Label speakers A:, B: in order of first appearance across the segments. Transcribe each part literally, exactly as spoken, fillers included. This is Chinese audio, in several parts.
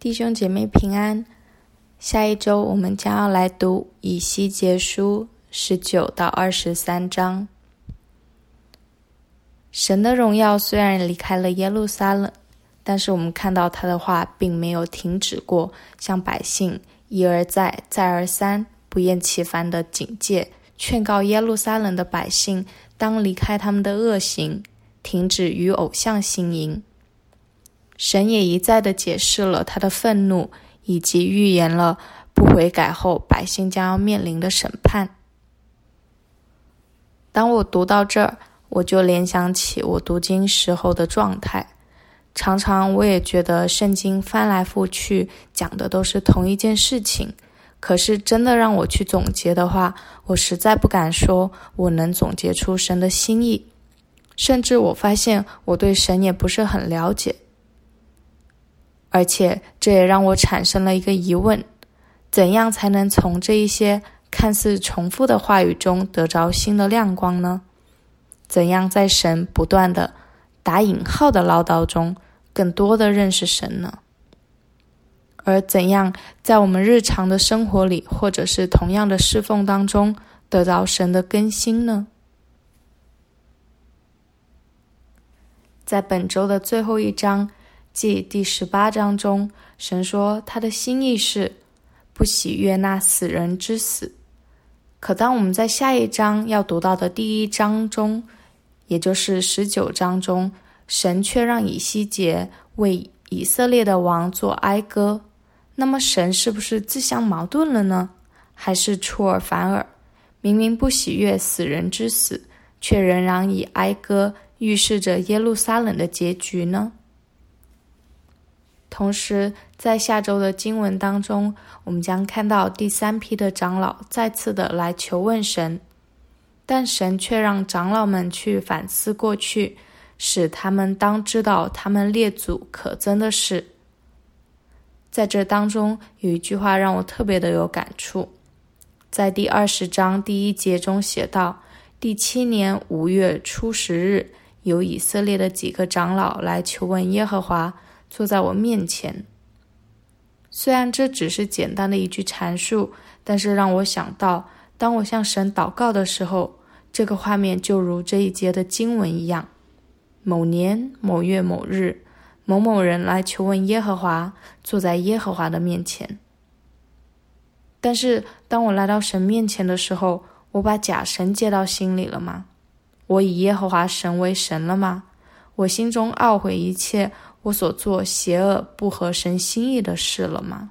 A: 弟兄姐妹平安，下一周我们将要来读以西结书十九到二十三章。神的荣耀虽然离开了耶路撒冷，但是我们看到他的话并没有停止过，向百姓一而再再而三不厌其烦地警戒劝告耶路撒冷的百姓当离开他们的恶行，停止与偶像行淫。神也一再地解释了他的愤怒，以及预言了不悔改后百姓将要面临的审判。当我读到这儿，我就联想起我读经时候的状态。常常我也觉得圣经翻来覆去讲的都是同一件事情，可是真的让我去总结的话，我实在不敢说我能总结出神的心意，甚至我发现我对神也不是很了解。而且这也让我产生了一个疑问，怎样才能从这一些看似重复的话语中得着新的亮光呢？怎样在神不断的打引号的唠叨中更多的认识神呢？而怎样在我们日常的生活里，或者是同样的侍奉当中得到神的更新呢？在本周的最后一章，即第十八章中，神说他的心意是不喜悦那死人之死。可当我们在下一章要读到的第一章中，也就是十九章中，神却让以西结为以色列的王做哀歌。那么神是不是自相矛盾了呢？还是出尔反尔？明明不喜悦死人之死，却仍然以哀歌预示着耶路撒冷的结局呢？同时在下周的经文当中，我们将看到第三批的长老再次的来求问神，但神却让长老们去反思过去，使他们当知道他们列祖可憎的事。在这当中有一句话让我特别的有感触，在第二十章第一节中写道，第七年五月初十日，有以色列的几个长老来求问耶和华，坐在我面前。虽然这只是简单的一句阐述，但是让我想到，当我向神祷告的时候，这个画面就如这一节的经文一样，某年某月某日，某某人来求问耶和华，坐在耶和华的面前。但是当我来到神面前的时候，我把假神接到心里了吗？我以耶和华神为神了吗？我心中懊悔一切我所做邪恶不合神心意的事了吗？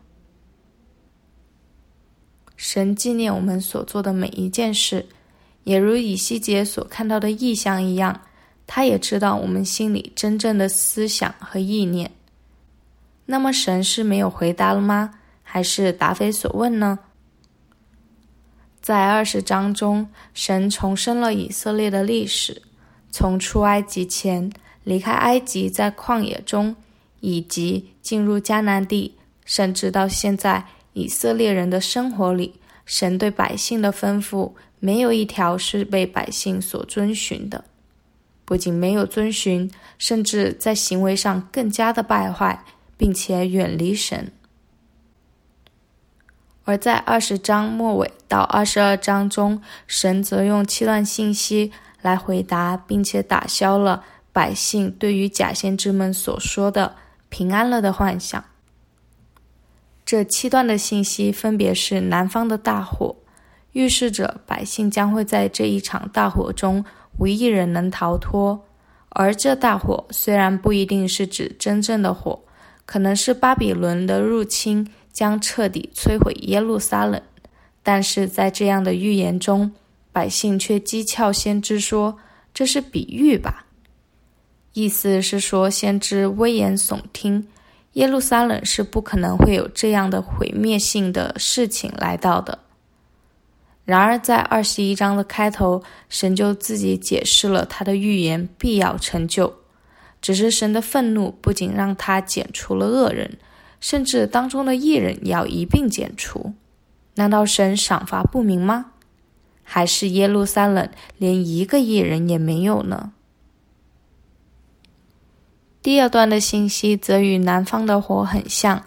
A: 神纪念我们所做的每一件事，也如以西结所看到的异象一样，他也知道我们心里真正的思想和意念。那么神是没有回答了吗？还是答非所问呢？在二十章中，神重申了以色列的历史，从出埃及前，离开埃及在旷野中，以及进入迦南地，甚至到现在以色列人的生活里，神对百姓的吩咐没有一条是被百姓所遵循的。不仅没有遵循，甚至在行为上更加的败坏，并且远离神。而在二十章末尾到二十二章中，神则用七段信息来回答，并且打消了百姓对于假先知们所说的平安了的幻想。这七段的信息分别是南方的大火，预示着百姓将会在这一场大火中无一人能逃脱。而这大火虽然不一定是指真正的火，可能是巴比伦的入侵将彻底摧毁耶路撒冷，但是在这样的预言中，百姓却讥诮先知说，这是比喻吧。意思是说先知危言耸听，耶路撒冷是不可能会有这样的毁灭性的事情来到的。然而在二十一章的开头，神就自己解释了他的预言必要成就，只是神的愤怒不仅让他剪除了恶人，甚至当中的义人也要一并剪除。难道神赏罚不明吗？还是耶路撒冷连一个义人也没有呢？第二段的信息则与南方的火很像，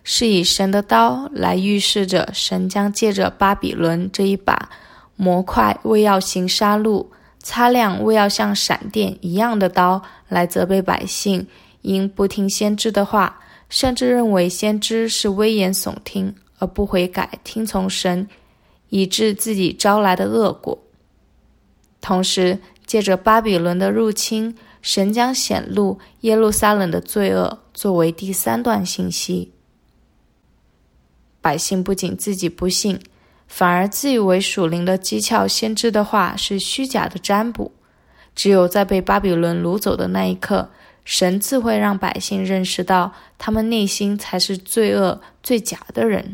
A: 是以神的刀来预示着神将借着巴比伦这一把磨快为要行杀戮、擦亮为要像闪电一样的刀来责备百姓，因不听先知的话，甚至认为先知是危言耸听而不悔改听从神，以致自己招来的恶果。同时借着巴比伦的入侵，神将显露耶路撒冷的罪恶作为第三段信息。百姓不仅自己不信，反而自以为属灵的讥诮先知的话是虚假的占卜。只有在被巴比伦掳走的那一刻，神自会让百姓认识到他们内心才是罪恶最假的人。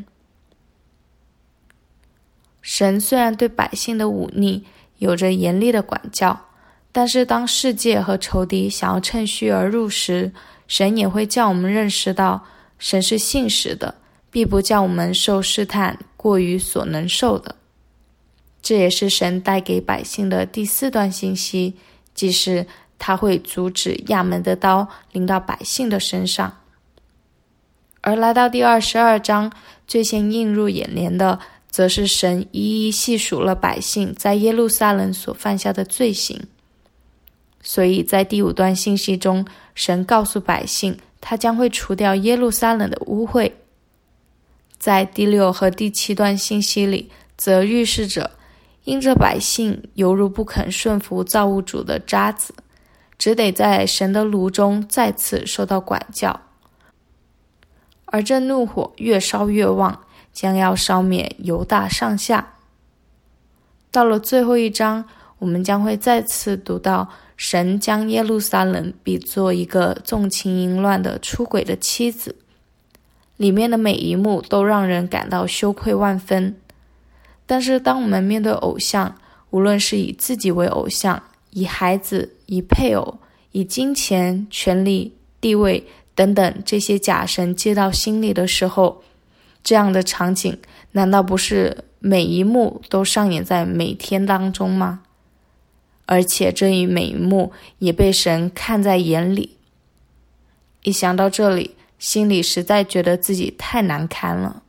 A: 神虽然对百姓的忤逆有着严厉的管教，但是当世界和仇敌想要趁虚而入时，神也会叫我们认识到神是信实的，必不叫我们受试探过于所能受的。这也是神带给百姓的第四段信息，即是他会阻止亚扪的刀临到百姓的身上。而来到第二十二章，最先映入眼帘的则是神一一细数了百姓在耶路撒冷所犯下的罪行。所以在第五段信息中，神告诉百姓他将会除掉耶路撒冷的污秽。在第六和第七段信息里，则预示着因着百姓犹如不肯顺服造物主的渣子，只得在神的炉中再次受到管教，而这怒火越烧越旺，将要烧灭犹大上下。到了最后一章，我们将会再次读到神将耶路撒冷比作一个纵情淫乱的出轨的妻子，里面的每一幕都让人感到羞愧万分。但是当我们面对偶像，无论是以自己为偶像，以孩子、以配偶、以金钱、权力、地位等等这些假神接到心里的时候，这样的场景难道不是每一幕都上演在每天当中吗？而且这一每一幕也被神看在眼里。一想到这里，心里实在觉得自己太难堪了。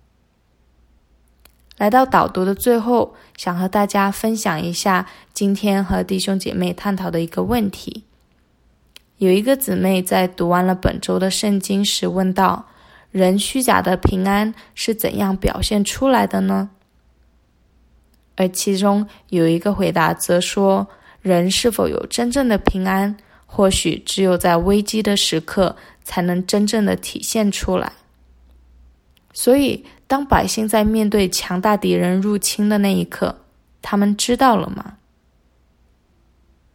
A: 来到导读的最后，想和大家分享一下今天和弟兄姐妹探讨的一个问题。有一个姊妹在读完了本周的圣经时问道，人虚假的平安是怎样表现出来的呢？而其中有一个回答则说，人是否有真正的平安，或许只有在危机的时刻才能真正的体现出来。所以当百姓在面对强大敌人入侵的那一刻，他们知道了吗？